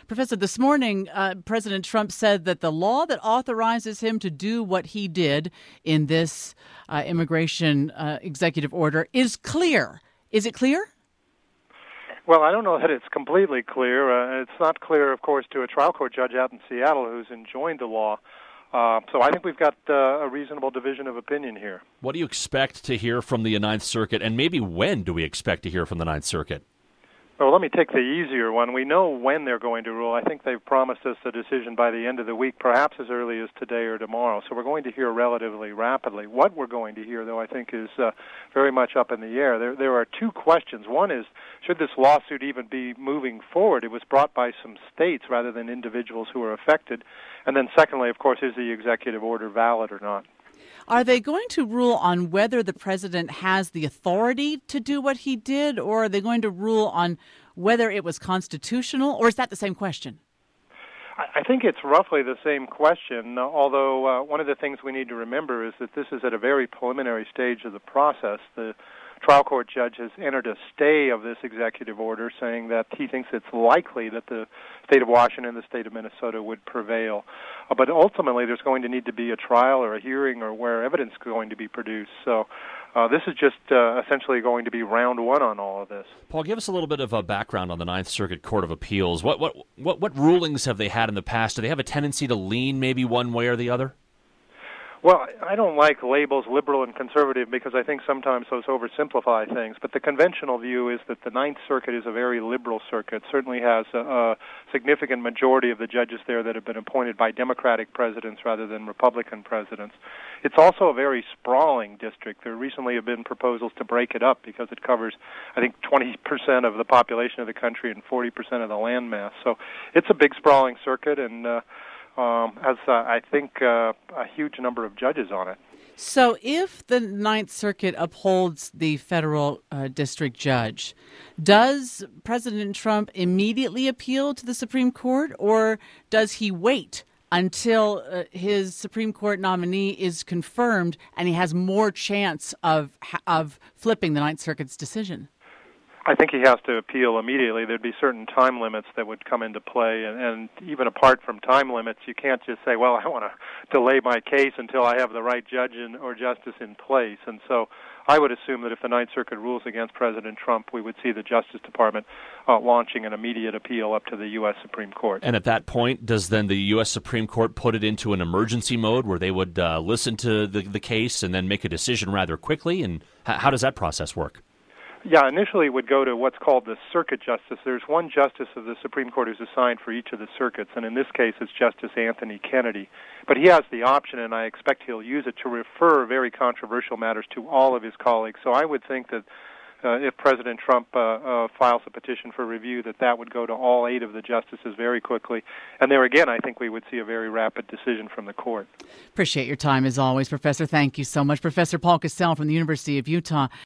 Professor, this morning, President Trump said that the law that authorizes him to do what he did in this immigration executive order is clear. Is it clear? Well, I don't know that it's completely clear. It's not clear, of course, to a trial court judge out in Seattle who's enjoined the law. So I think we've got a reasonable division of opinion here. What do you expect to hear from the Ninth Circuit, and maybe when do we expect to hear from the Ninth Circuit? Well, let me take the easier one. We know when they're going to rule. I think they've promised us a decision by the end of the week, perhaps as early as today or tomorrow. So we're going to hear relatively rapidly. What we're going to hear, though, I think is very much up in the air. There are two questions. One is, should this lawsuit even be moving forward? It was brought by some states rather than individuals who are affected. And then secondly, of course, is the executive order valid or not? Are they going to rule on whether the president has the authority to do what he did, or are they going to rule on whether it was constitutional, or is that the same question? I think it's roughly the same question, although one of the things we need to remember is that this is at a very preliminary stage of the process. The trial court judge has entered a stay of this executive order, saying that he thinks it's likely that the state of Washington and the state of Minnesota would prevail. But ultimately, there's going to need to be a trial or a hearing or where evidence is going to be produced. So this is just essentially going to be round one on all of this. Paul, give us a little bit of a background on the Ninth Circuit Court of Appeals. What rulings have they had in the past? Do they have a tendency to lean maybe one way or the other? Well, I don't like labels liberal and conservative because I think sometimes those oversimplify things. But the conventional view is that the Ninth Circuit is a very liberal circuit. It certainly has a significant majority of the judges there that have been appointed by Democratic presidents rather than Republican presidents. It's also a very sprawling district. There recently have been proposals to break it up because it covers, I think, 20% of the population of the country and 40% of the land mass. So it's a big, sprawling circuit, and has, I think, a huge number of judges on it. So if the Ninth Circuit upholds the federal district judge, does President Trump immediately appeal to the Supreme Court, or does he wait until his Supreme Court nominee is confirmed and he has more chance of flipping the Ninth Circuit's decision? I think he has to appeal immediately. There'd be certain time limits that would come into play, and even apart from time limits, you can't just say, well, I want to delay my case until I have the right judge or justice in place. And so I would assume that if the Ninth Circuit rules against President Trump, we would see the Justice Department launching an immediate appeal up to the U.S. Supreme Court. And at that point, does then the U.S. Supreme Court put it into an emergency mode where they would listen to the case and then make a decision rather quickly? And how does that process work? Yeah, initially it would go to what's called the circuit justice. There's one justice of the Supreme Court who's assigned for each of the circuits, and in this case it's Justice Anthony Kennedy. But he has the option, and I expect he'll use it, to refer very controversial matters to all of his colleagues. So I would think that if President Trump files a petition for review, that would go to all 8 of the justices very quickly. And there again, I think we would see a very rapid decision from the court. Appreciate your time as always, Professor. Thank you so much. Professor Paul Casale from the University of Utah.